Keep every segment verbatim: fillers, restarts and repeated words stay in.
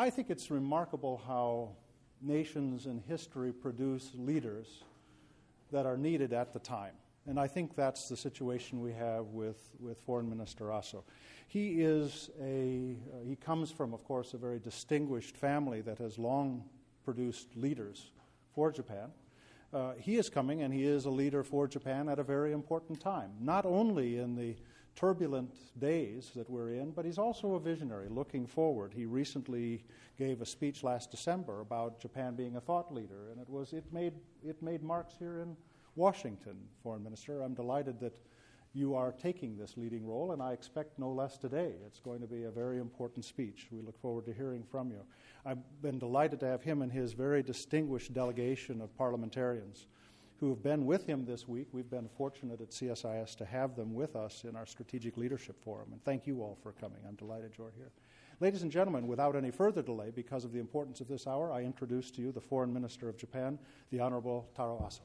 I think it's remarkable how nations in history produce leaders that are needed at the time. And I think that's the situation we have with, with Foreign Minister Aso. He is a, uh, he comes from, of course, a very distinguished family that has long produced leaders for Japan. Uh, he is coming, and he is a leader for Japan at a very important time, not only in the turbulent days that we're in, but he's also a visionary looking forward. He recently gave a speech last December about Japan being a thought leader, and it was it made it made marks here in Washington, Foreign Minister. I'm delighted that you are taking this leading role, and I expect no less today. It's going to be a very important speech. We look forward to hearing from you. I've been delighted to have him and his very distinguished delegation of parliamentarians who have been with him this week. We've been fortunate at C S I S to have them with us in our Strategic Leadership Forum, and thank you all for coming. I'm delighted you're here. Ladies and gentlemen, without any further delay, because of the importance of this hour, I introduce to you the Foreign Minister of Japan, the Honorable Taro Aso.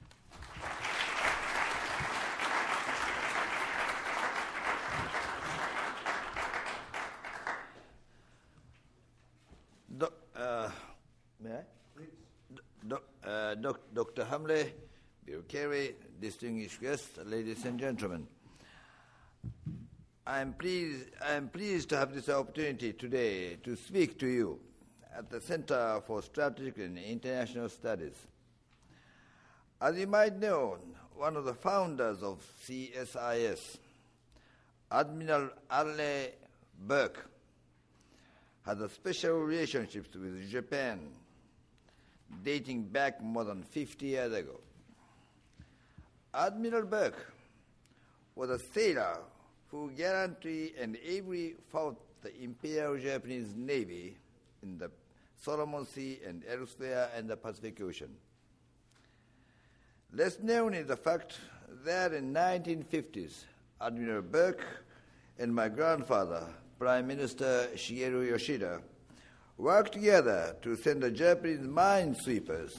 Do, uh, may I? Please. Do, uh, doc, Doctor Hamle, Bill Kerry, distinguished guests, ladies and gentlemen. I am pleased, I am pleased to have this opportunity today to speak to you at the Center for Strategic and International Studies. As you might know, one of the founders of C S I S, Admiral Arleigh Burke, has a special relationship with Japan dating back more than fifty years ago. Admiral Burke was a sailor who gallantly and ably fought the Imperial Japanese Navy in the Solomon Sea and elsewhere in the Pacific Ocean. Less known is the fact that in the nineteen fifties, Admiral Burke and my grandfather, Prime Minister Shigeru Yoshida, worked together to send the Japanese minesweepers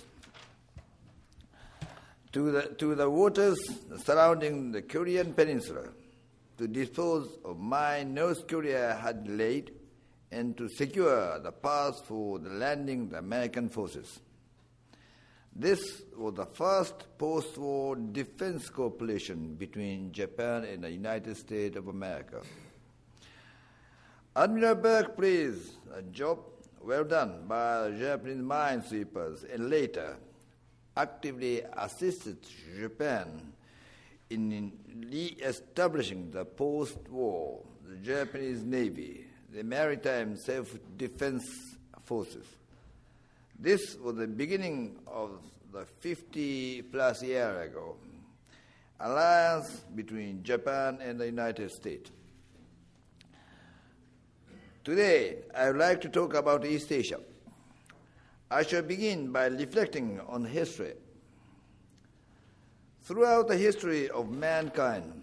to the, to the waters surrounding the Korean Peninsula to dispose of mine North Korea had laid and to secure the path for the landing of the American forces. This was the first post-war defense cooperation between Japan and the United States of America. Admiral Burke praised a job well done by the Japanese minesweepers and later actively assisted Japan in re-establishing the post-war, the Japanese Navy, the Maritime Self-Defense Forces. This was the beginning of the fifty-plus years ago alliance between Japan and the United States. Today, I would like to talk about East Asia. I shall begin by reflecting on history. Throughout the history of mankind,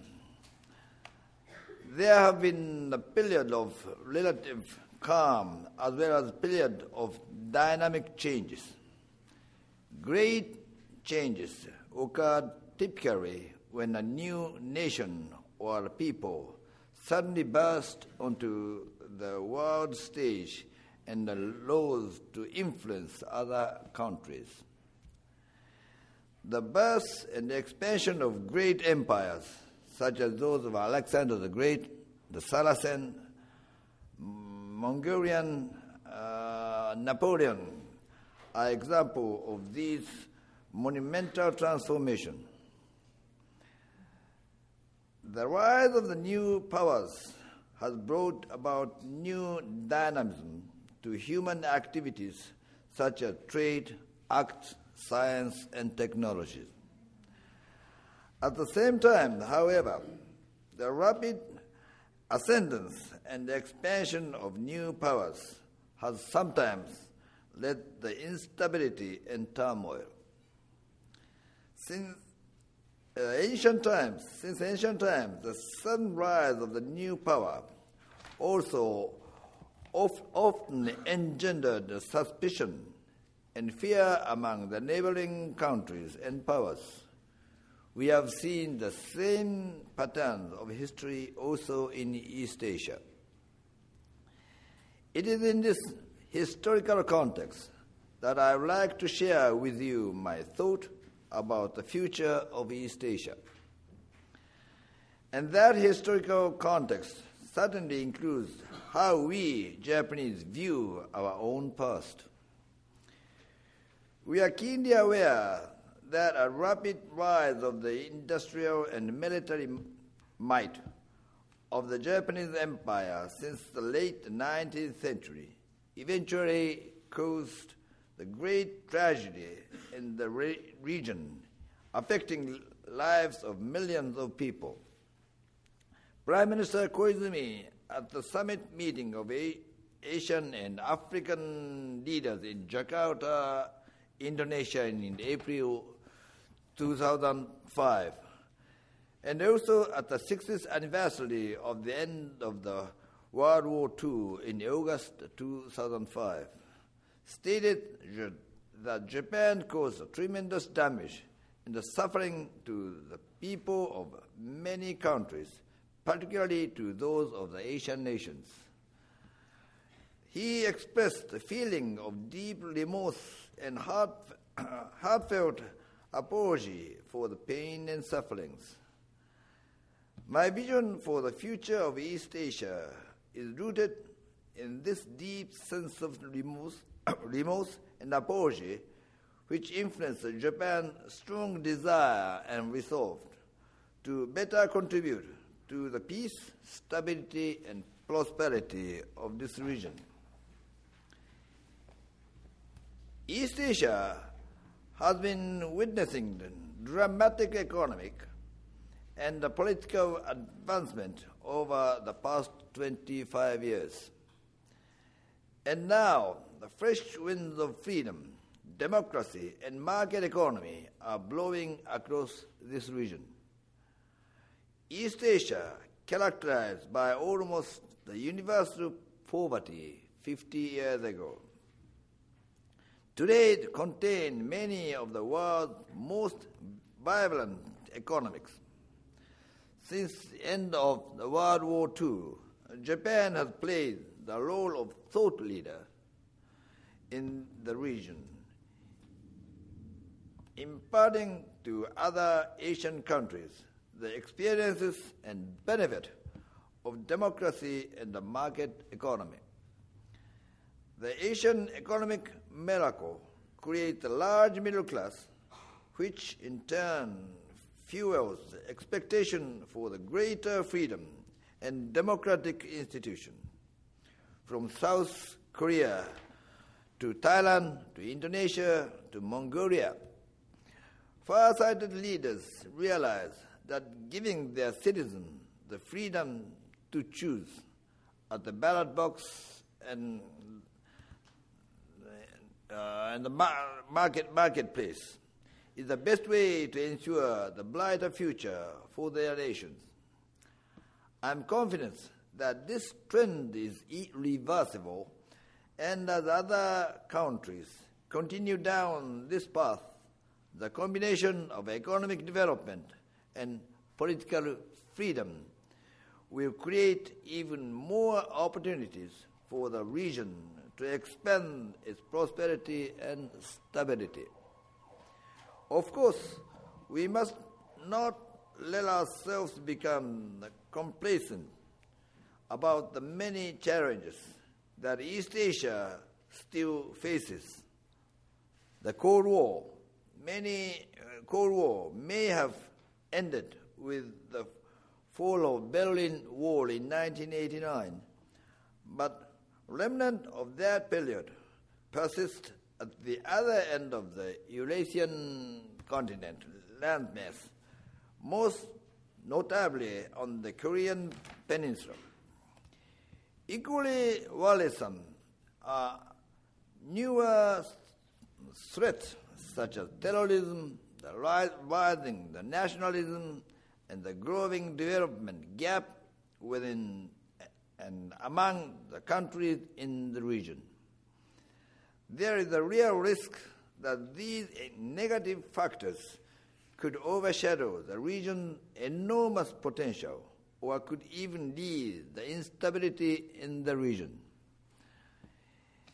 there have been a period of relative calm as well as a period of dynamic changes. Great changes occurred typically when a new nation or people suddenly burst onto the world stage and rose to influence other countries. The birth and expansion of great empires, such as those of Alexander the Great, the Saracen, Mongolian, uh, Napoleon, are examples of these monumental transformations. The rise of the new powers has brought about new dynamism to human activities such as trade, arts, science, and technology. At the same time, however, the rapid ascendance and expansion of new powers has sometimes led to instability and turmoil. Since uh, ancient times, since ancient times, the sudden rise of the new power also of, often engendered suspicion and fear among the neighboring countries and powers. We have seen the same patterns of history also in East Asia. It is in this historical context that I would like to share with you my thought about the future of East Asia. And that historical context certainly includes how we Japanese view our own past. We are keenly aware that a rapid rise of the industrial and military might of the Japanese Empire since the late nineteenth century eventually caused the great tragedy in the re- region, affecting lives of millions of people. Prime Minister Koizumi, at the summit meeting of a- Asian and African leaders in Jakarta, Indonesia in April two thousand five, and also at the sixtieth anniversary of the end of the World War Two in August two thousand five, stated that Japan caused tremendous damage and the suffering to the people of many countries, particularly to those of the Asian nations. He expressed a feeling of deep remorse and heart, heartfelt apology for the pain and sufferings. My vision for the future of East Asia is rooted in this deep sense of remorse, remorse and apology, which influenced Japan's strong desire and resolve to better contribute to the peace, stability, and prosperity of this region. East Asia has been witnessing the dramatic economic and the political advancement over the past twenty-five years. And now, the fresh winds of freedom, democracy, and market economy are blowing across this region. East Asia, characterized by almost the universal poverty fifty years ago, today it contains many of the world's most vibrant economies. Since the end of the World War Two, Japan has played the role of thought leader in the region, imparting to other Asian countries the experiences and benefit of democracy and the market economy. The Asian economic miracle creates a large middle class, which in turn fuels the expectation for the greater freedom and democratic institution. From South Korea to Thailand to Indonesia to Mongolia, far-sighted leaders realize that giving their citizens the freedom to choose at the ballot box and uh, and the mar- market marketplace is the best way to ensure the brighter future for their nations. I am confident that this trend is irreversible, and as other countries continue down this path, the combination of economic development and political freedom will create even more opportunities for the region to expand its prosperity and stability. Of course, we must not let ourselves become complacent about the many challenges that East Asia still faces. The Cold War, many uh, Cold War may have ended with the fall of Berlin Wall in nineteen eighty-nine, but remnant of that period persist at the other end of the Eurasian continent landmass, most notably on the Korean Peninsula. Equally worrisome are newer threats such as terrorism, the rising the nationalism, and the growing development gap within and among the countries in the region. There is a real risk that these negative factors could overshadow the region's enormous potential, or could even lead the instability in the region.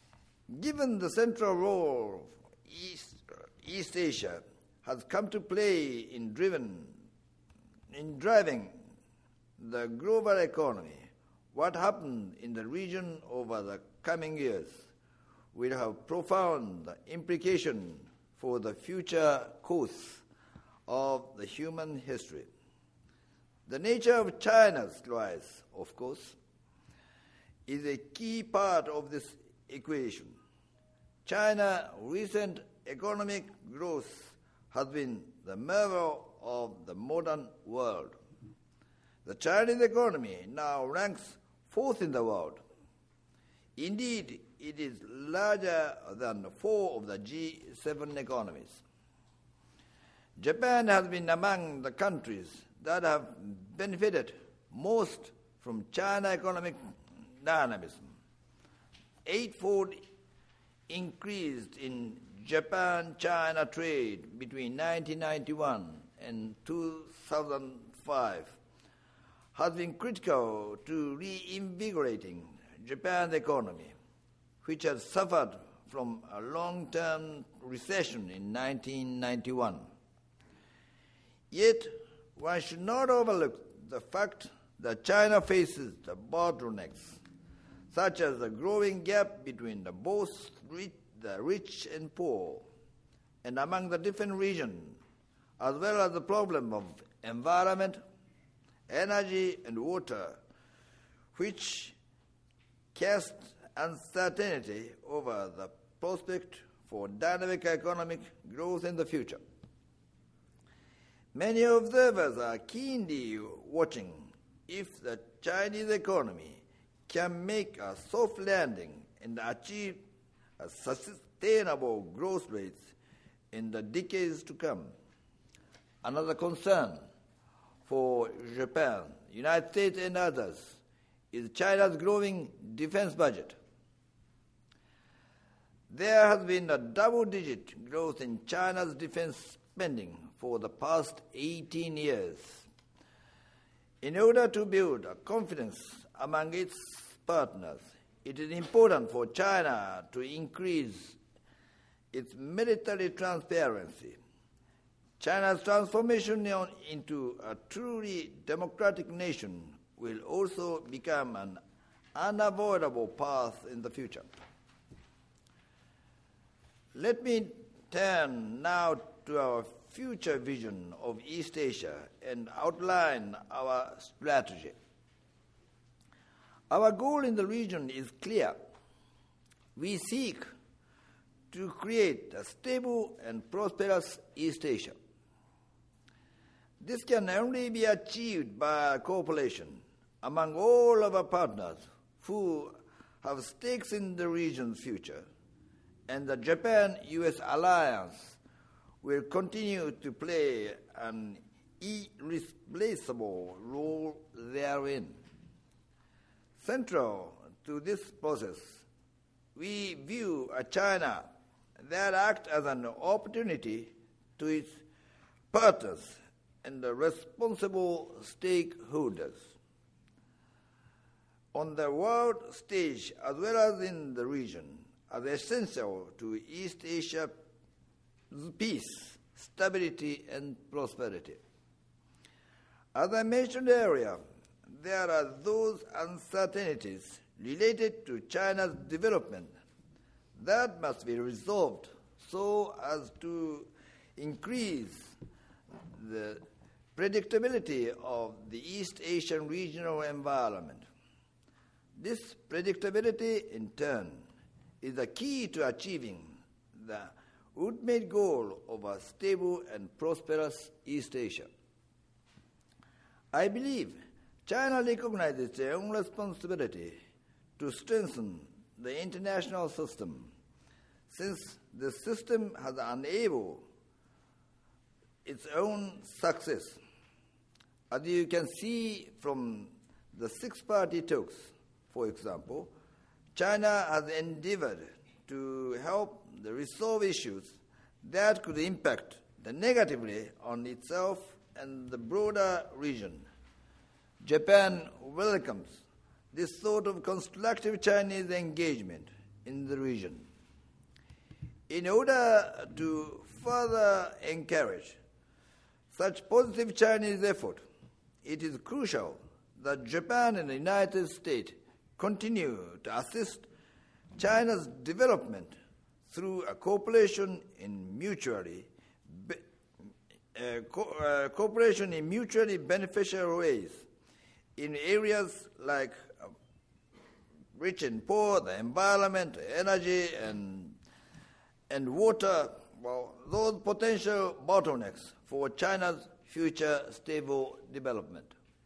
Given the central role East, East Asia has come to play in, driven, in driving the global economy, what happened in the region over the coming years will have profound implications for the future course of the human history. The nature of China's rise, of course, is a key part of this equation. China's recent economic growth has been the marvel of the modern world. The Chinese economy now ranks fourth in the world. Indeed, it is larger than four of the G seven economies. Japan has been among the countries that have benefited most from China's economic dynamism. Eightfold increased in Japan-China trade between nineteen ninety-one and two thousand five has been critical to reinvigorating Japan's economy, which has suffered from a long-term recession in nineteen ninety-one. Yet, one should not overlook the fact that China faces the bottlenecks, such as the growing gap between the both rich, the rich and poor, and among the different regions, as well as the problem of environment, energy, and water, which cast uncertainty over the prospect for dynamic economic growth in the future. Many observers are keenly watching if the Chinese economy can make a soft landing and achieve a sustainable growth rates in the decades to come. Another concern for Japan, United States, and others is China's growing defense budget. There has been a double-digit growth in China's defense spending for the past eighteen years. In order to build a confidence among its partners, it is important for China to increase its military transparency. China's transformation into a truly democratic nation will also become an unavoidable path in the future. Let me turn now to our future vision of East Asia and outline our strategy. Our goal in the region is clear. We seek to create a stable and prosperous East Asia. This can only be achieved by cooperation among all of our partners who have stakes in the region's future, and the Japan-U S alliance will continue to play an irreplaceable role therein. Central to this process, we view a China that acts as an opportunity to its partners and the responsible stakeholders. On the world stage as well as in the region, as essential to East Asia's peace, stability, and prosperity. As I mentioned earlier, there are those uncertainties related to China's development that must be resolved so as to increase the predictability of the East Asian regional environment. This predictability, in turn, is the key to achieving the ultimate goal of a stable and prosperous East Asia. I believe China recognizes its own responsibility to strengthen the international system, since the system has enabled its own success. As you can see from the six-party talks, for example, China has endeavored to help the resolve issues that could impact negatively on itself and the broader region. Japan welcomes this sort of constructive Chinese engagement in the region. In order to further encourage such positive Chinese effort, it is crucial that Japan and the United States continue to assist China's development through a cooperation in mutually be, uh, co- uh, cooperation in mutually beneficial ways in areas like uh, rich and poor, the environment, energy, and and water. Well, those potential bottlenecks for China's future stable development.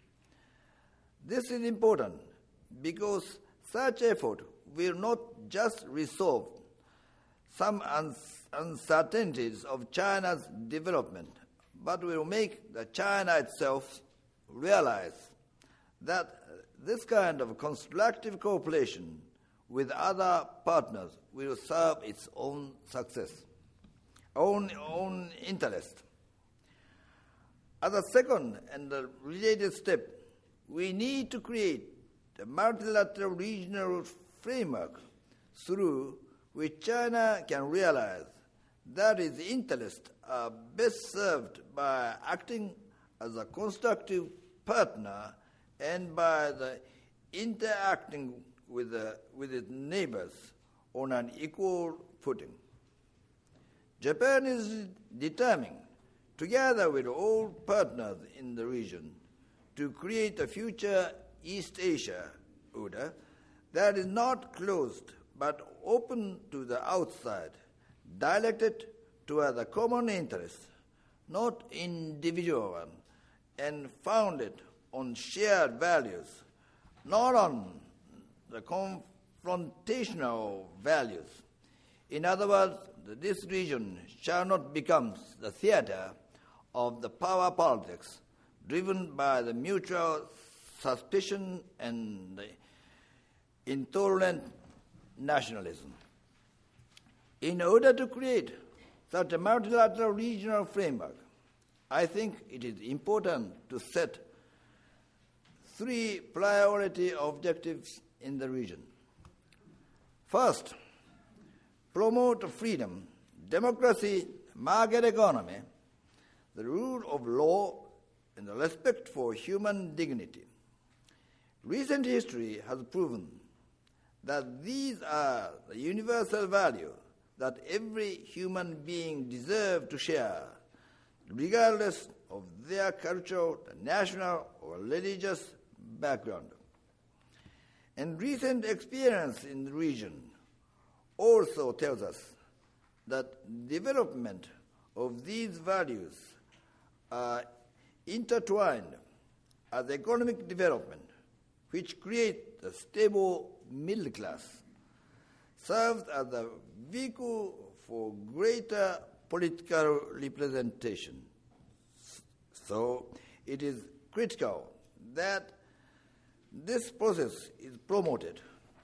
This is important because such effort will not just resolve some uncertainties of China's development, but will make the China itself realize that this kind of constructive cooperation with other partners will serve its own success, own, own interest. As a second and a related step, we need to create a multilateral regional framework through which China can realize that its interests are best served by acting as a constructive partner and by the interacting with, the, with its neighbors on an equal footing. Japan is determined, together with all partners in the region, to create a future East Asia order that is not closed but open to the outside, directed toward the common interest, not individual one, and founded on shared values, not on the confrontational values. In other words, this region shall not become the theater of the power politics driven by the mutual suspicion and the intolerant nationalism. In order to create such a multilateral regional framework, I think it is important to set three priority objectives in the region. First, promote freedom, democracy, market economy, the rule of law, and the respect for human dignity. Recent history has proven that these are the universal values that every human being deserves to share, regardless of their cultural, national, or religious background. And recent experience in the region also tells us that development of these values are intertwined as economic development, which creates a stable middle class, serves as a vehicle for greater political representation. So it is critical that this process is promoted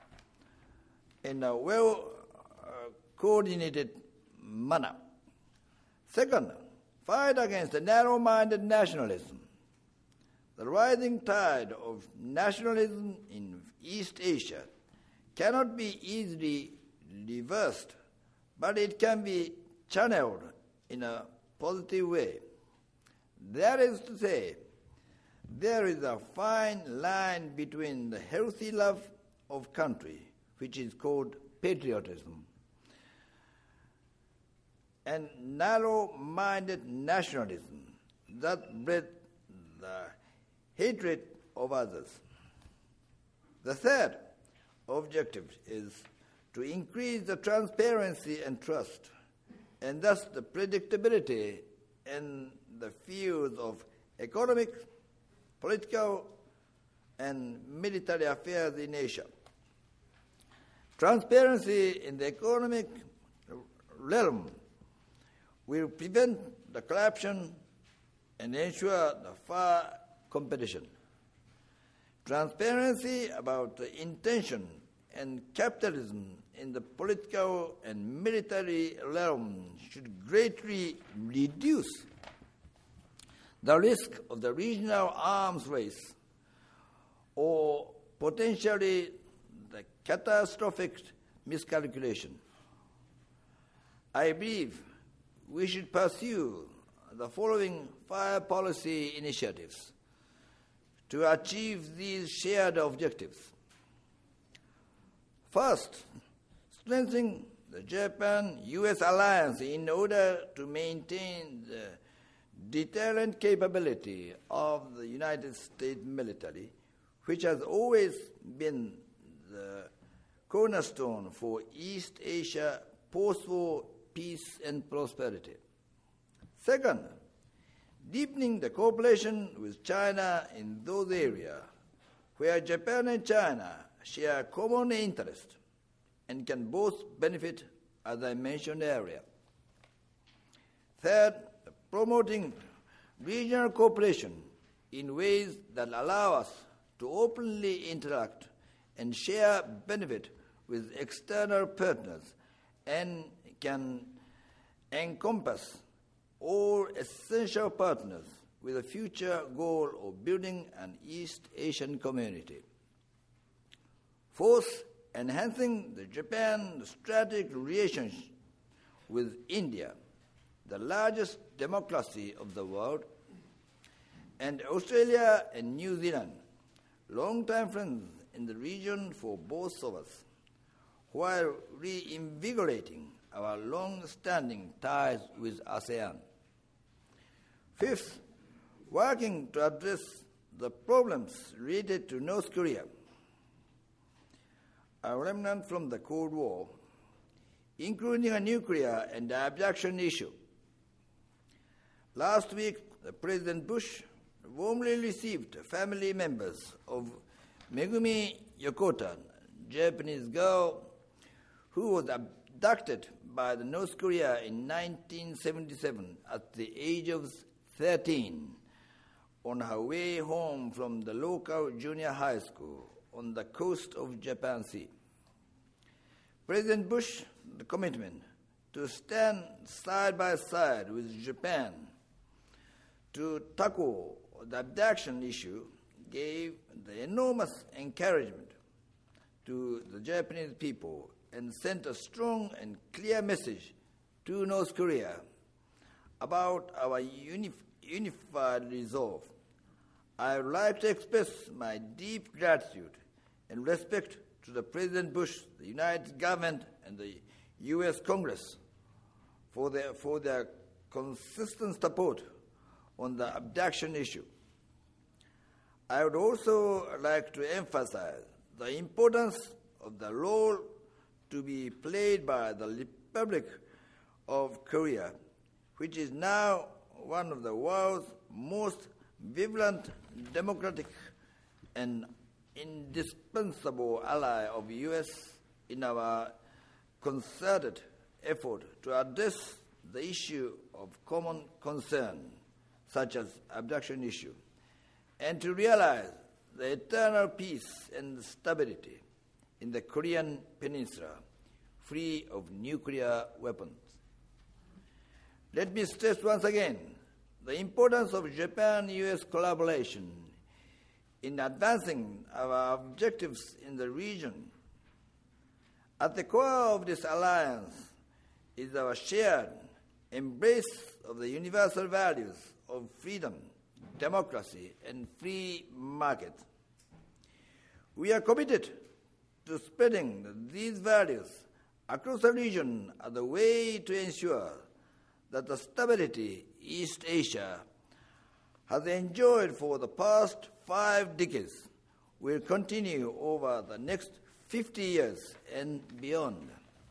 in a well-coordinated uh, manner. Second, fight against the narrow-minded nationalism. The rising tide of nationalism in East Asia cannot be easily reversed, but it can be channeled in a positive way. That is to say, there is a fine line between the healthy love of country, which is called patriotism, and narrow-minded nationalism that bred the hatred of others. The third objective is to increase the transparency and trust, and thus the predictability in the fields of economic, political, and military affairs in Asia. Transparency in the economic realm will prevent the corruption and ensure the fair competition. Transparency about the intention and capitalism in the political and military realm should greatly reduce the risk of the regional arms race or potentially the catastrophic miscalculation. I believe we should pursue the following five policy initiatives to achieve these shared objectives. First, strengthening the Japan-U S alliance in order to maintain the deterrent capability of the United States military, which has always been the cornerstone for East Asia post-war peace and prosperity. Second, deepening the cooperation with China in those areas where Japan and China share common interests and can both benefit, as I mentioned earlier. Third, promoting regional cooperation in ways that allow us to openly interact and share benefit with external partners and can encompass all essential partners with a future goal of building an East Asian community. Fourth, enhancing the Japan strategic relationship with India, the largest democracy of the world, and Australia and New Zealand, long-time friends in the region for both of us, while reinvigorating our long-standing ties with ASEAN. Fifth, working to address the problems related to North Korea, a remnant from the Cold War, including a nuclear and abduction issue. Last week, President Bush warmly received family members of Megumi Yokota, Japanese girl who was abducted by the North Korea in nineteen seventy-seven at the age of thirteen on her way home from the local junior high school on the coast of Japan Sea. President Bush's commitment to stand side by side with Japan to tackle the abduction issue gave the enormous encouragement to the Japanese people and sent a strong and clear message to North Korea about our unif- unified resolve. I would like to express my deep gratitude and respect to the President Bush, the United Government, and the U S Congress for their, for their consistent support on the abduction issue. I would also like to emphasize the importance of the role to be played by the Republic of Korea, which is now one of the world's most vibrant, democratic, and indispensable ally of the U S in our concerted effort to address the issue of common concern, such as abduction issue, and to realize the eternal peace and stability in the Korean Peninsula, free of nuclear weapons. Let me stress once again the importance of Japan-U S collaboration in advancing our objectives in the region. At the core of this alliance is our shared embrace of the universal values of freedom, democracy, and free market. We are committed to spreading these values across the region as a way to ensure that the stability East Asia has enjoyed for the past five decades will continue over the next fifty years and beyond.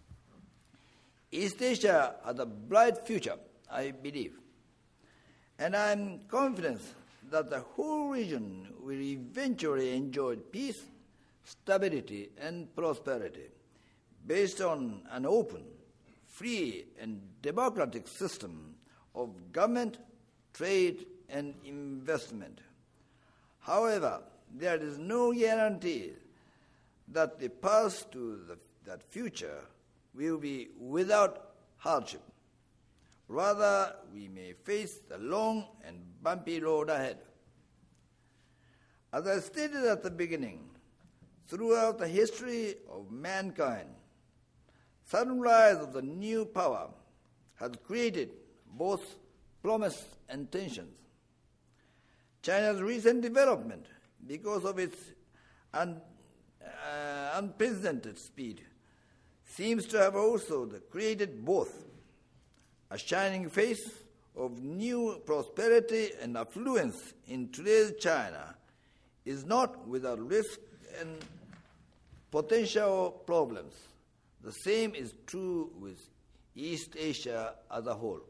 East Asia has a bright future, I believe, and I am confident that the whole region will eventually enjoy peace, stability, and prosperity based on an open, free, and democratic system of government, trade, and investment. However, there is no guarantee that the path to the, that future will be without hardship. Rather, we may face the long and bumpy road ahead. As I stated at the beginning, throughout the history of mankind, sudden rise of the new power has created both promise and tensions. China's recent development, because of its un, uh, unprecedented speed, seems to have also created both a shining face of new prosperity and affluence in today's China is not without risk and potential problems. The same is true with East Asia as a whole.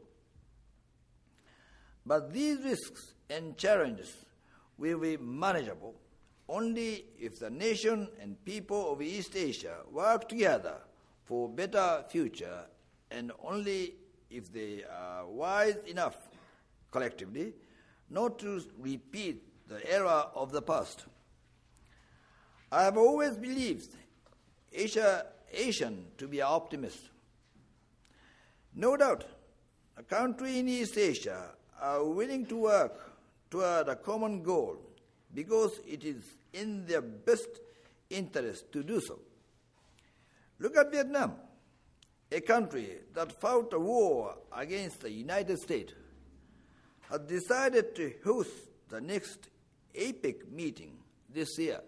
But these risks and challenges will be manageable only if the nation and people of East Asia work together for a better future, and only if they are wise enough collectively not to repeat the error of the past. I have always believed Asia, Asian to be an optimist. No doubt, a country in East Asia are willing to work toward a common goal because it is in their best interest to do so. Look at Vietnam, a country that fought a war against the United States, has decided to host the next APEC meeting this year.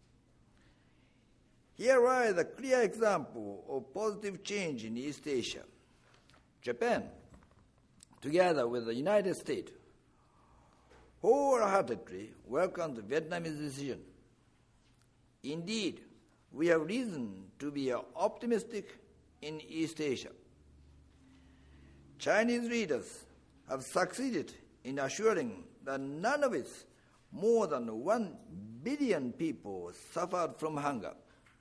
Here are the clear example of positive change in East Asia. Japan, together with the United States, wholeheartedly welcomed the Vietnamese decision. Indeed, we have reason to be optimistic in East Asia. Chinese leaders have succeeded in assuring that none of its more than one billion people suffered from hunger.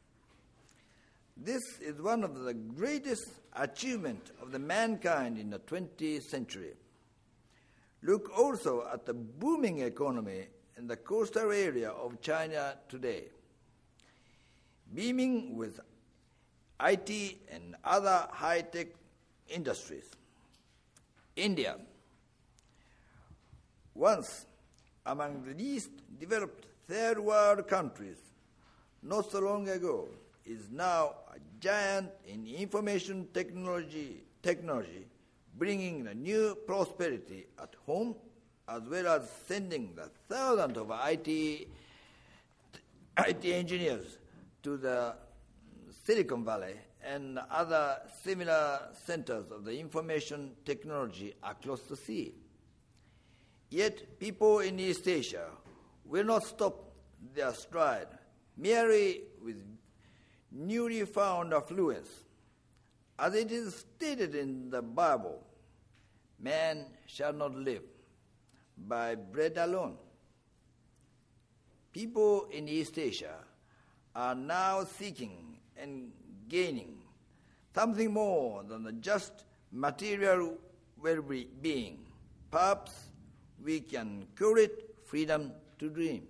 This is one of the greatest achievements of the mankind in the twentieth century. Look also at the booming economy in the coastal area of China today, beaming with I T and other high-tech industries. India, once among the least developed third world countries, not so long ago, is now a giant in information technology, technology, bringing the new prosperity at home, as well as sending the thousands of I T, I T engineers to the Silicon Valley and other similar centers of the information technology across the sea. Yet people in East Asia will not stop their stride merely with newly found affluence. As it is stated in the Bible, man shall not live by bread alone. People in East Asia are now seeking and gaining something more than the just material well-being. Perhaps we can call it freedom to dream.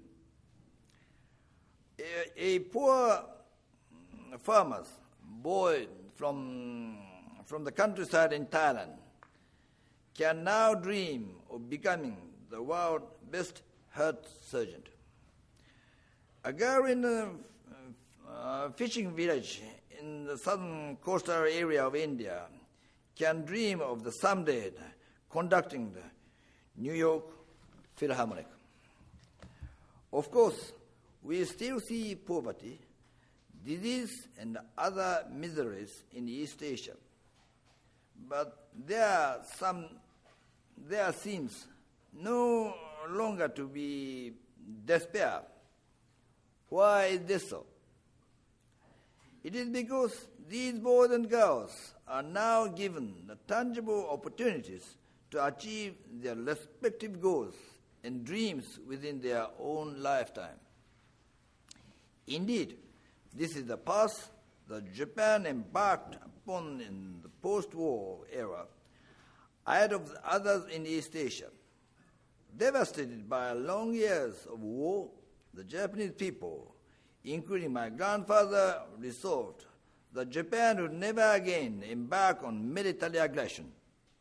A, a poor farmer, boy from, from the countryside in Thailand, can now dream of becoming the world's best heart surgeon. A girl in a uh, fishing village in the southern coastal area of India can dream of the someday conducting the New York Philharmonic. Of course, we still see poverty, disease, and other miseries in East Asia. But there some there seems no longer to be despair. Why is this so? It is because these boys and girls are now given the tangible opportunities to achieve their respective goals and dreams within their own lifetime. Indeed, this is the path that Japan embarked upon in the post-war era, ahead of the others in East Asia. Devastated by long years of war, the Japanese people, including my grandfather, resolved that Japan would never again embark on military aggression.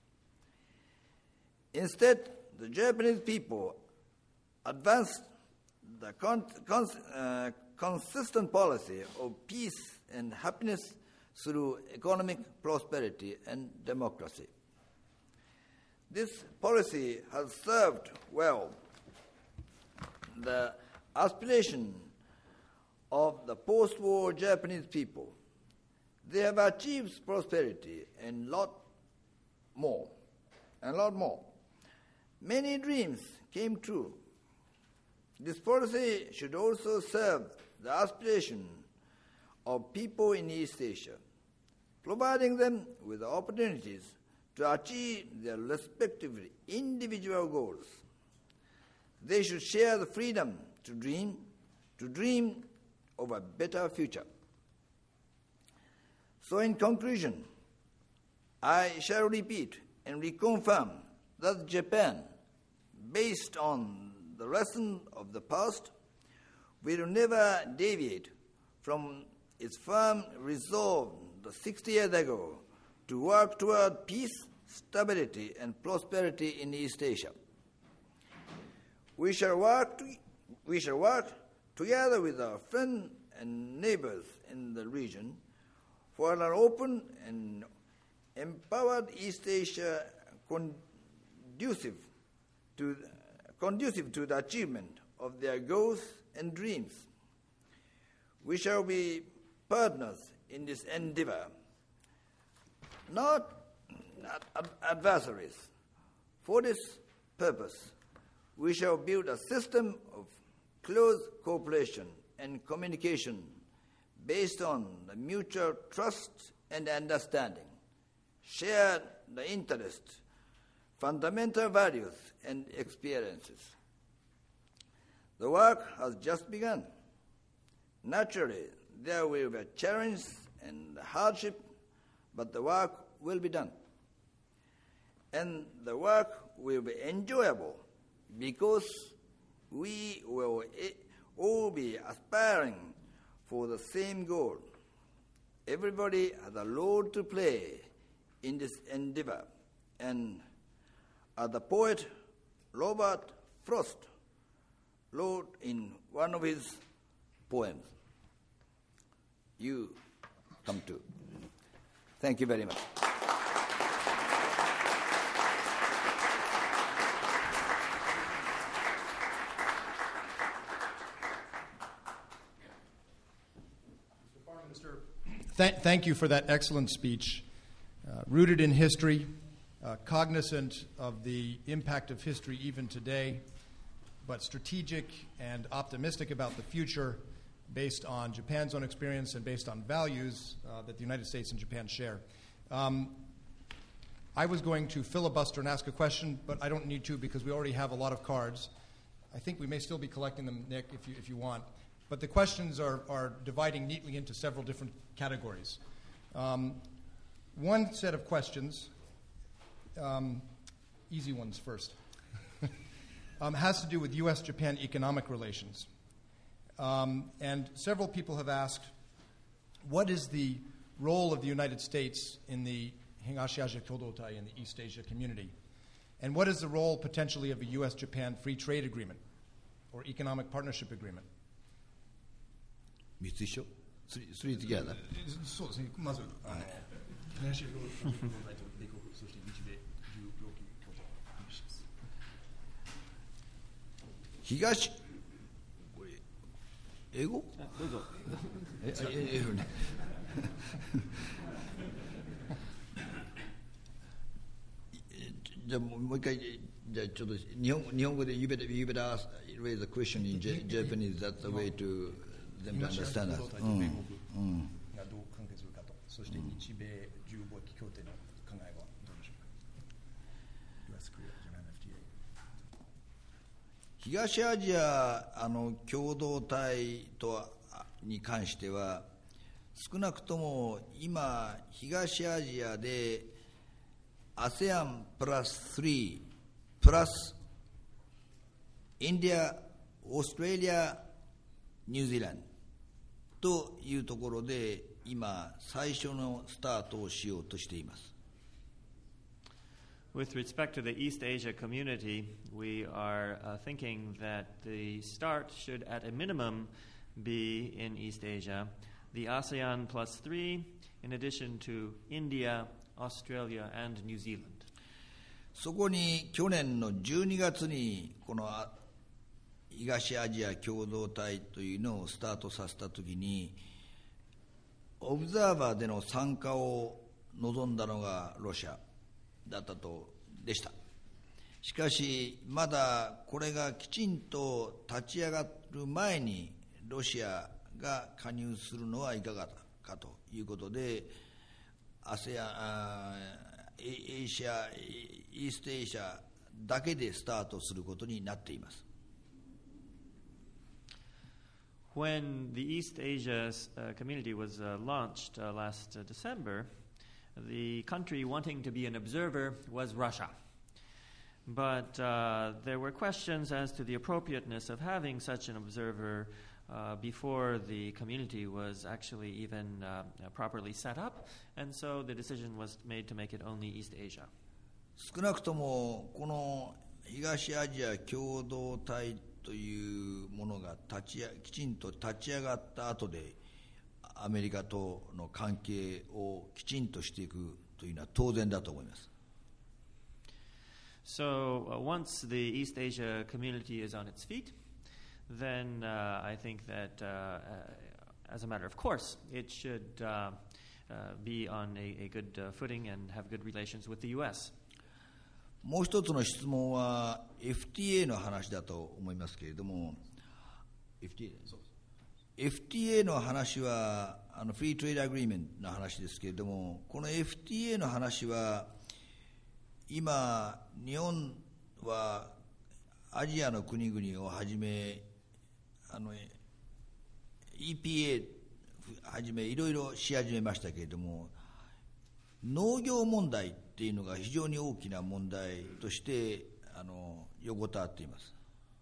Instead, the Japanese people advanced the con- con- uh, consistent policy of peace and happiness through economic prosperity and democracy. This policy has served well the aspiration of the post-war Japanese people. They have achieved prosperity and lot more, and a lot more. Many dreams came true. This policy should also serve the aspiration of people in East Asia, providing them with the opportunities to achieve their respective individual goals. They should share the freedom to dream, to dream of a better future. So in conclusion, I shall repeat and reconfirm that Japan, based on the lesson of the past, will never deviate from its firm resolve sixty years ago to work toward peace, stability, and prosperity in East Asia. We shall work, to, we shall work together with our friends and neighbors in the region for an open and empowered East Asia conducive to, conducive to the achievement of their goals and dreams. We shall be partners in this endeavor, not ad- adversaries. For this purpose, we shall build a system of close cooperation and communication based on the mutual trust and understanding, share the interests, fundamental values, and experiences. The work has just begun. Naturally, there will be a challenge and hardship, but the work will be done. And the work will be enjoyable because we will all be aspiring for the same goal. Everybody has a role to play in this endeavor. And as the poet Robert Frost wrote in one of his poems, you come too. Thank you very much. Minister, th- thank you for that excellent speech, uh, rooted in history, uh, cognizant of the impact of history even today, but strategic and optimistic about the future based on Japan's own experience and based on values uh, that the United States and Japan share. Um, I was going to filibuster and ask a question, but I don't need to because we already have a lot of cards. I think we may still be collecting them, Nick, if you, if you want. But the questions are, are dividing neatly into several different categories. Um, one set of questions, um, easy ones first, um, has to do with U S Japan economic relations. Um, and several people have asked, what is the role of the United States in the Higashi Asia Kyodotai in the East Asia community? And what is the role potentially of a U S Japan free trade agreement or economic partnership agreement? 三つ一緒 three, three together. そうですね。まず、あの、東アジア共同体と米国、そして日米重要協定をお願いします。 東、これ、英語？ どうぞ。 え、え、英語ね。じゃあもう一回、じゃあちょっと日本日本語で you better you better ask, raise a question in Japanese. That's the way to them to understand us. 東アジア共同体と米国がどう関係するかと、そして日米自由貿易協定の考えはどうでしょうか。ユーエス Korea Japan エフティーエー。 東アジアあの共同体とに関しては少なくとも今東アジアで アセアン プラススリープラスインディア、オーストラリア、ニュージーランドというところで今最初のスタートをしようとしています。 With respect to the East Asia community, we are uh, thinking that the start should at a minimum be in East Asia, the ASEAN plus three, in addition to India, Australia, and New Zealand. そこに去年のじゅうにがつにこの東アジア共同体というのをスタートさせたときに、オブザーバーでの参加を望んだのがロシアだったとでした。しかしまだこれがきちんと立ち上がる前にロシアが加入するのはいかがかということで、アセアン、エイシア、イーストエーシアだけでスタートすることになっています。 When the East Asia uh, community was uh, launched uh, last uh, December, the country wanting to be an observer was Russia. But uh, there were questions as to the appropriateness of having such an observer uh, before the community was actually even uh, properly set up, and so the decision was made to make it only East Asia. 少なくともこの東アジア共同体というものが立ちきちんと立ち上がった後でアメリカとの関係をきちんとしていくというのは当然だと思います。 So uh, once the East Asia community is on its feet, then uh, I think that, uh, uh, as a matter of course, it should uh, uh, be on a, a good uh, footing and have good relations with the U S. もう一つの質問は エフティーエー の話だと思いますけれども、 エフティーエー そうです。エフティーエー の話はあのフリートレードアグリーメントの話ですけれども、この エフティーエー の話は今日本はアジアの国々をはじめあの イーピーエー はじめいろいろし始めましたけれども、農業問題っていうのが非常に大きな問題としてあの横たわっています。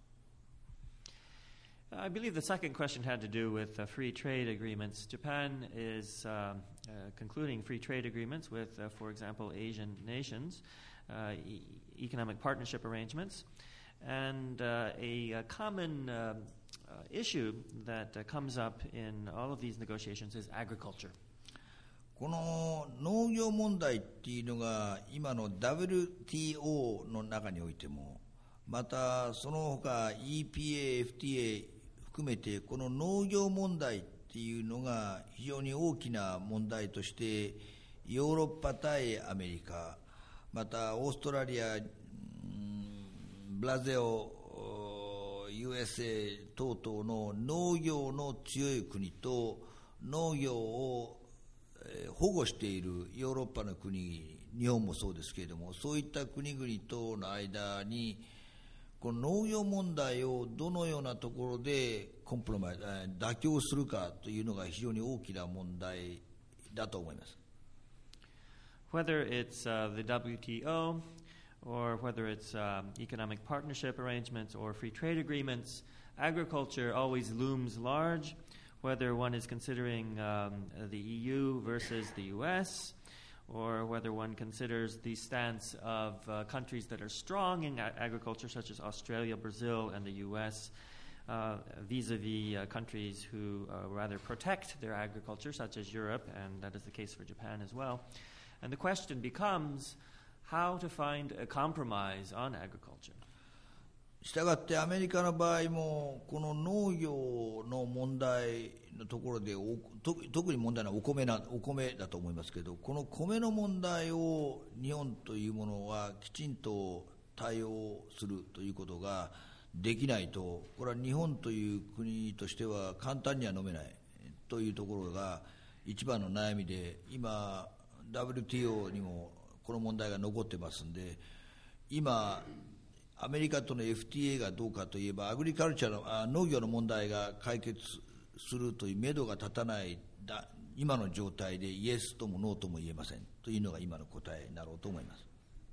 I believe the second question had to do with uh, free trade agreements. Japan is um, uh, concluding free trade agreements with, uh, for example, Asian nations, uh, e- economic partnership arrangements, and uh, a, a common uh, uh, issue that uh, comes up in all of these negotiations is agriculture. この農業問題っていうのが今の ダブリューティーオー の中においても、またその他 イーピーエー、エフティーエー 含めてこの農業問題っていうのが非常に大きな問題としてヨーロッパ対アメリカ、またオーストラリア、ブラジル、ユーエスエー 等々の農業の強い国と農業を保護しているヨーロッパの国、日本もそうですけれども、そういった国々との間にこの農業問題をどのようなところでコンプロマイズ、妥協するかというのが非常に大きな問題だと思います。 Whether it's uh, the W T O or whether it's um, economic partnership arrangements or free trade agreements, agriculture always looms large. Whether one is considering um, the E U versus the U S, or whether one considers the stance of uh, countries that are strong in a- agriculture, such as Australia, Brazil, and the U S, uh, vis-a-vis uh, countries who uh, rather protect their agriculture, such as Europe, and that is the case for Japan as well. And the question becomes how to find a compromise on agriculture. したがってアメリカの場合もこの農業の問題のところでおと特に問題はお米なお米だと思いますけど、この米の問題を日本というものはきちんと対応するということができないと、これは日本という国としては簡単には飲めないというところが一番の悩みで、今 ダブリューティーオー にもこの問題が残ってますんで、今アメリカとの エフティーエー がどうかといえば、アグリカルチャーのあ農業の問題が解決するという目処が立たないだ今の状態でイエスともノーとも言えませんというのが今の答えになろうと思います。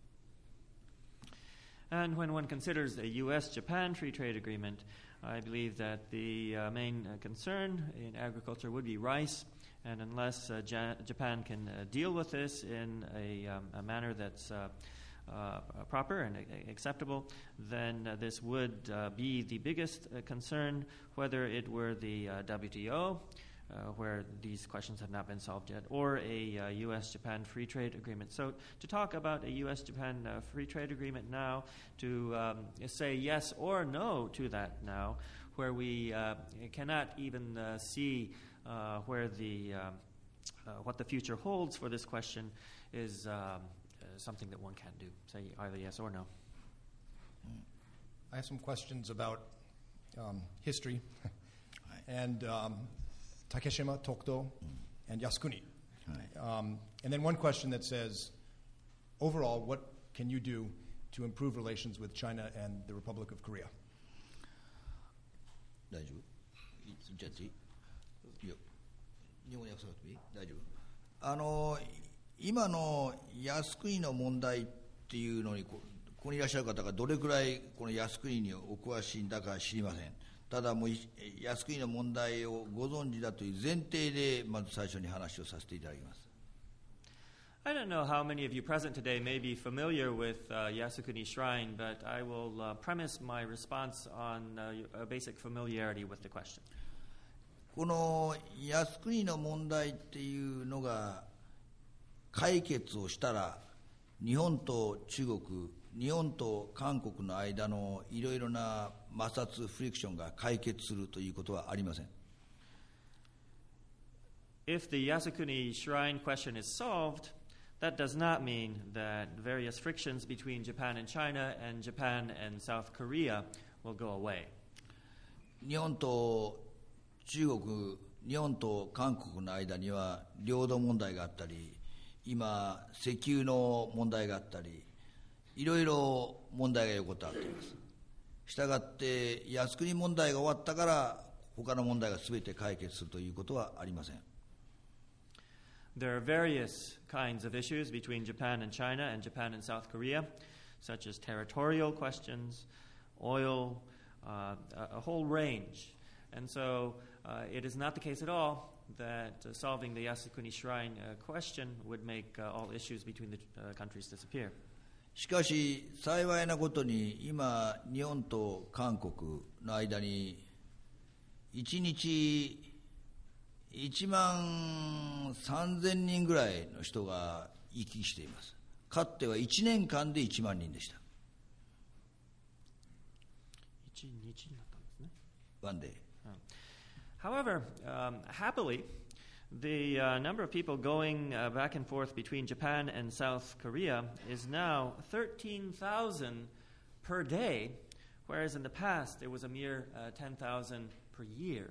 And when one considers a U S Japan free trade agreement, I believe that the uh, main uh, concern in agriculture would be rice, and unless uh, ja- Japan can uh, deal with this in a, um, a manner that's uh, Uh, proper and uh, acceptable, then uh, this would uh, be the biggest uh, concern, whether it were the uh, W T O uh, where these questions have not been solved yet, or a uh, U S Japan free trade agreement. So to talk about a U S Japan uh, free trade agreement now, to um, say yes or no to that now, where we uh, cannot even uh, see uh, where the um, uh, what the future holds for this question, is um, uh, something that one can't do. Say either yes or no. I have some questions about um, history and um, Takeshima, Tokuto, and Yasukuni. Um, and then one question that says, overall, what can you do to improve relations with China and the Republic of Korea? 大丈夫？じゃあいいよ。日本語訳さなくていい？大丈夫？あの今の靖国の問題っていうのにこここにいらっしゃる方がどれくらいこの靖国にお詳しいんだか知りません。ただもう靖国の問題をご存知だという前提でまず最初に話をさせていただきます。 I don't know how many of you present today may be familiar with uh, Yasukuni Shrine, but I will uh, premise my response on uh, a basic familiarity with the question. この靖国の問題っていうのが解決をしたら、日本と中国、日本と韓国の間のいろいろな摩擦、フリクションが解決するということはありません。 If the Yasukuni Shrine question is solved, that does not mean that various frictions between Japan and China and Japan and South Korea will go away. 日本と中国、日本と韓国の間には領土問題があったり、今石油の問題があったり、いろいろ問題が横たわっています。したがって靖国問題が終わったから他の問題がすべて解決するということはありません。 There are various kinds of issues between Japan and China and Japan and South Korea, such as territorial questions, oil, uh, a, a whole range. And so uh, it is not the case at all that uh, solving the Yasukuni Shrine uh, question would make uh, all issues between the uh, countries disappear. しかし幸いなことに今日本と韓国の間にいちにちいちまんさんぜんにんぐらいの人が行き来しています。かつてはいちねんかんでいちまんにんでした。 いちにちになったんですね。 One day. However, um, happily, the uh, number of people going uh, back and forth between Japan and South Korea is now thirteen thousand per day, whereas in the past it was a mere uh, ten thousand per year.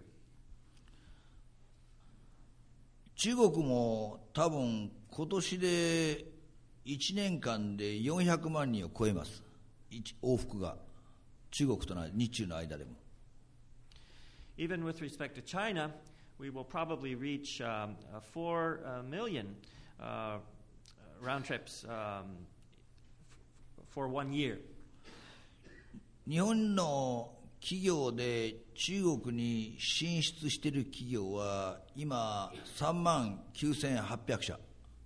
中国も多分今年でいちねんかんでよんひゃくまんにんを超えます。往復が中国との日中の間でも。 Even with respect to China, we will probably reach um, uh, four uh, million uh, round trips um, f- for one year. 日本の企業で中国に進出している企業は今さんまんきゅうせんはっぴゃくしゃ。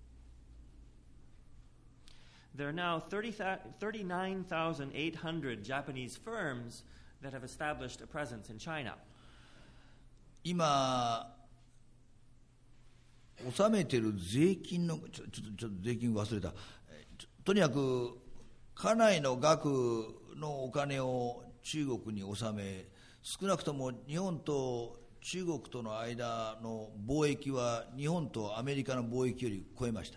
There are now thirty-nine thousand eight hundred Japanese firms that have established a presence in China. 今納めている税金のちょっとちょっと税金忘れた。とにかくかなりの額のお金を中国に納め、少なくとも日本と中国との間の貿易は日本とアメリカの貿易より超えました。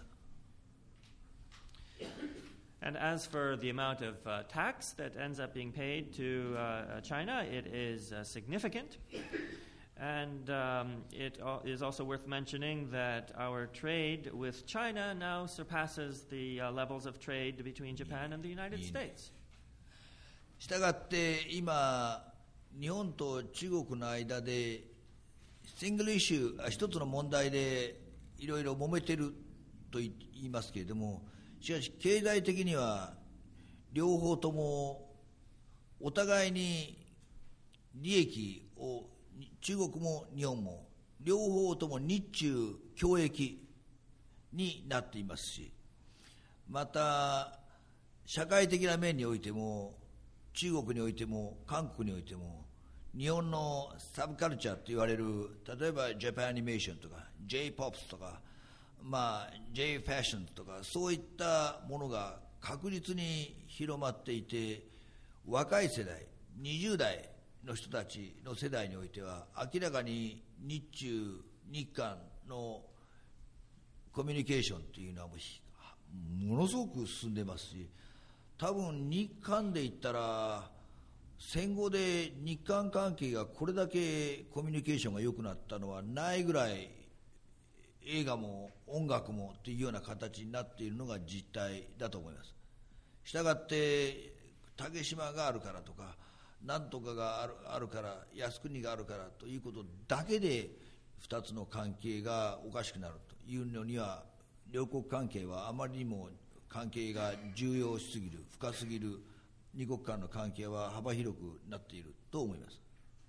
And as for the amount of uh, tax that ends up being paid to uh, China, it is uh, significant. And um, it is also worth mentioning that our trade with China now surpasses the uh, levels of trade between Japan and the United States. したがって今日本と中国の間でシングルイシュー一つの問題でいろいろ揉めてると言いますけれども、しかし経済的には両方ともお互いに利益を中国も日本も両方とも日中共益になっていますし、また社会的な面においても中国においても韓国においても日本のサブカルチャーと言われる、例えばジャパンアニメーションとか J-ポップ とか、まあ、J ファッションとか、そういったものが確実に広まっていて、若い世代にじゅう代の人たちの世代においては明らかに日中日韓のコミュニケーションというのはもうものすごく進んでますし、多分日韓で言ったら戦後で日韓関係がこれだけコミュニケーションが良くなったのはないぐらい、映画も音楽もというような形になっているのが実態だと思います。したがって竹島があるからとかなんとかがある、あるから靖国があるからということだけでふたつの関係がおかしくなるというのには、両国関係はあまりにも関係が重要しすぎる、深すぎる、二国間の関係は幅広くなっていると思います。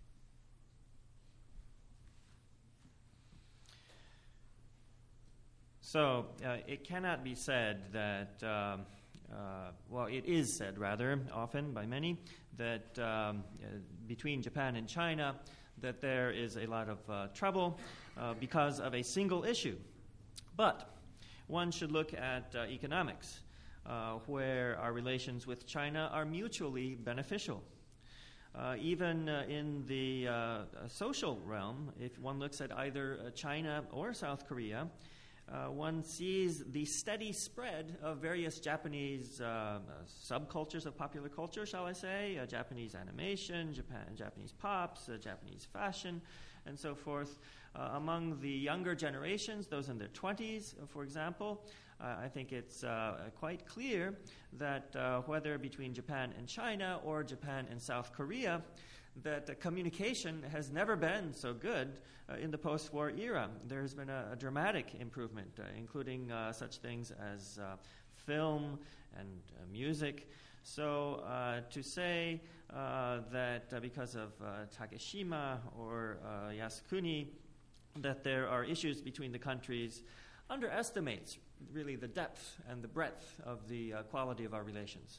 So uh, it cannot be said that, um, uh, well, it is said rather often by many that um, uh, between Japan and China that there is a lot of uh, trouble uh, because of a single issue. But one should look at uh, economics, uh, where our relations with China are mutually beneficial. Uh, even uh, in the uh, social realm, if one looks at either uh, China or South Korea, Uh, one sees the steady spread of various Japanese uh, uh, subcultures of popular culture, shall I say, uh, Japanese animation, Japan, Japanese pops, uh, Japanese fashion, and so forth. Uh, among the younger generations, those in their twenties, uh, for example, uh, I think it's uh, quite clear that uh, whether between Japan and China or Japan and South Korea, that uh, communication has never been so good uh, in the post-war era. There has been a, a dramatic improvement, uh, including uh, such things as uh, film and uh, music. So uh, to say uh, that uh, because of uh, Takeshima or uh, Yasukuni, that there are issues between the countries underestimates really the depth and the breadth of the uh, quality of our relations.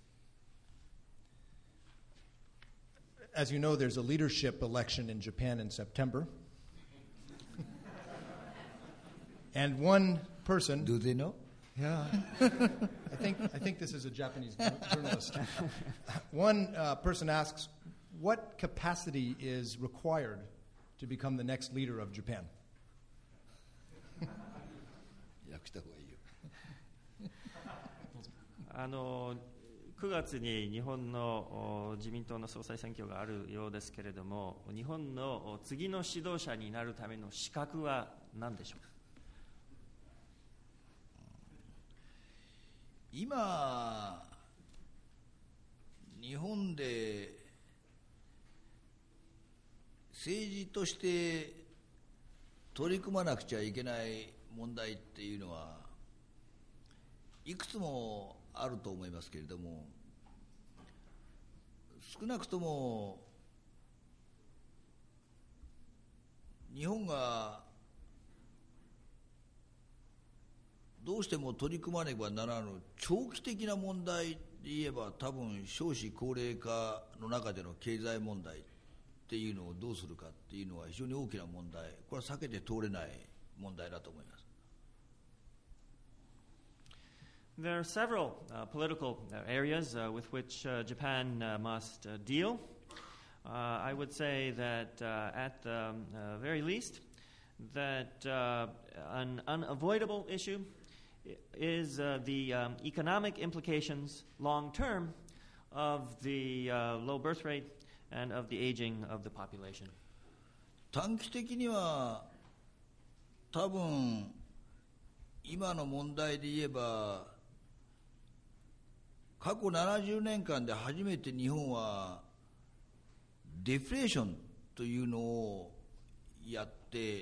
As you know, there's a leadership election in Japan in September. And one person... Do they know? Yeah. I think I think this is a Japanese journalist. One uh, person asks, what capacity is required to become the next leader of Japan? あのくがつに日本の自民党の総裁選挙があるようですけれども、日本の次の指導者になるための資格は何でしょうか。 今日本で政治として取り組まなくちゃいけない問題っていうのはいくつもあると思いますけれども、少なくとも日本がどうしても取り組まねばならぬ長期的な問題で言えば、多分少子高齢化の中での経済問題っていうのをどうするかっていうのは非常に大きな問題、これは避けて通れない問題だと思います。 There are several uh, political areas uh, with which uh, Japan uh, must uh, deal. Uh, I would say that uh, at the um, uh, very least, that uh, an unavoidable issue is uh, the um, economic implications long-term of the uh, low birth rate and of the aging of the population. 短期的には多分今の問題で言えば過去ななじゅうねんかんで初めて日本はデフレーションというのをやって、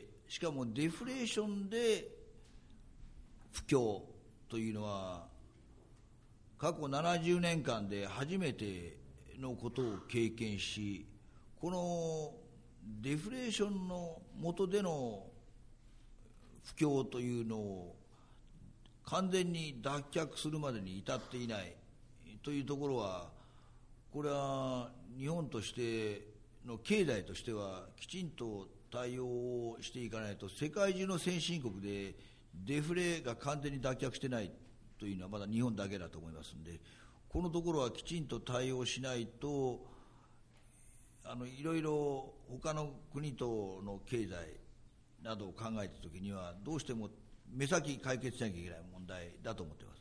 しかもデフレーションで不況というのは過去ななじゅうねんかんで初めてのことを経験し、このデフレーションの下での不況というのを完全に脱却するまでに至っていないというところは、これは日本としての経済としてはきちんと対応していかないと、世界中の先進国でデフレが完全に脱却してないというのはまだ日本だけだと思いますので、このところはきちんと対応しないと、あのいろいろ他の国との経済などを考えたときにはどうしても目先解決しなきゃいけない問題だと思っています。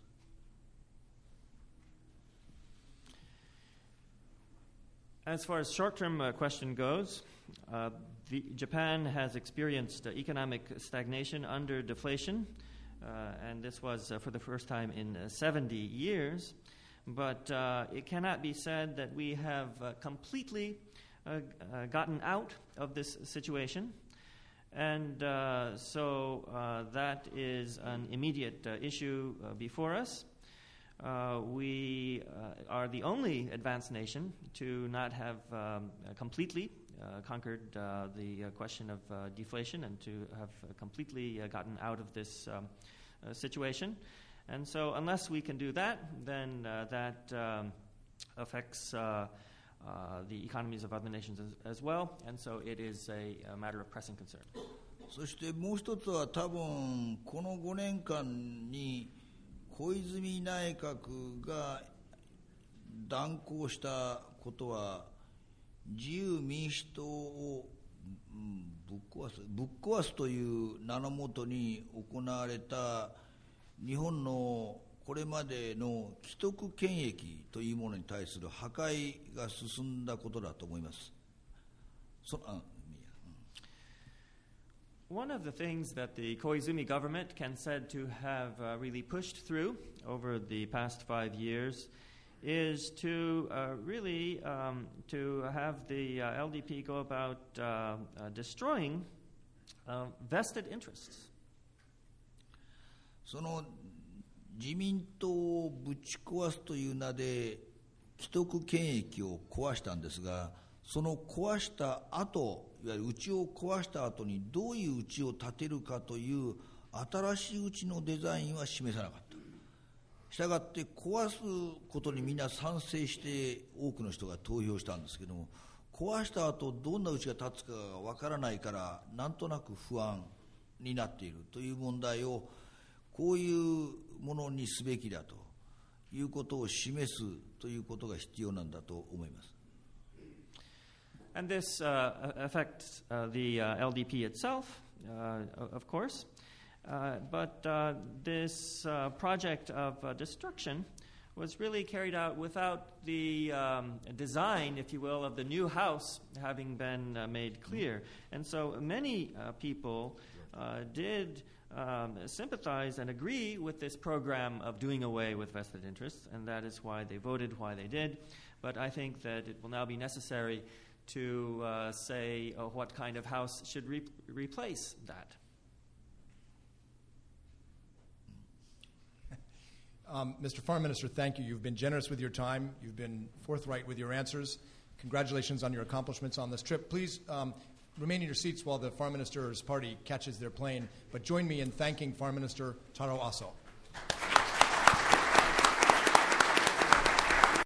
As far as short-term uh, question goes, uh, the, Japan has experienced uh, economic stagnation under deflation, uh, and this was uh, for the first time in uh, seventy years. But uh, it cannot be said that we have uh, completely uh, uh, gotten out of this situation. And uh, so uh, that is an immediate uh, issue uh, before us. Uh, we uh, are the only advanced nation to not have um, completely uh, conquered uh, the uh, question of uh, deflation and to have uh, completely uh, gotten out of this um, uh, situation. And so unless we can do that, then uh, that um, affects uh, uh, the economies of other nations as, as well. And so it is a, a matter of pressing concern. そしてもう一つは多分このごねんかんに小泉内閣が断行したことは自由民主党をぶっ壊すぶっ壊すという名のもとに行われた日本のこれまでの既得権益というものに対する破壊が進んだことだと思います。そあ One of the things that the Koizumi government can said to have uh, really pushed through over the past five years is to uh, really um, to have the uh, L D P go about uh, uh, destroying uh, vested interests. その自民党をぶち壊すという名で既得権益を壊したんですが、その壊した後、いわゆる家を壊した後にどういう家を建てるかという新しい家のデザインは示さなかった。したがって壊すことにみんな賛成して多くの人が投票したんですけども、壊した後どんな家が建つかがわからないからなんとなく不安になっているという問題をこういうものにすべきだということを示すということが必要なんだと思います。 And this uh, affects uh, the uh, L D P itself, uh, of course. Uh, but uh, this uh, project of uh, destruction was really carried out without the um, design, if you will, of the new house having been uh, made clear. And so many uh, people uh, did um, sympathize and agree with this program of doing away with vested interests, and that is why they voted why they did. But I think that it will now be necessary to uh, say uh, what kind of house should re- replace that. Um, Mister Foreign Minister, thank you. You've been generous with your time. You've been forthright with your answers. Congratulations on your accomplishments on this trip. Please um, remain in your seats while the Foreign Minister's party catches their plane, but join me in thanking Foreign Minister Taro Aso.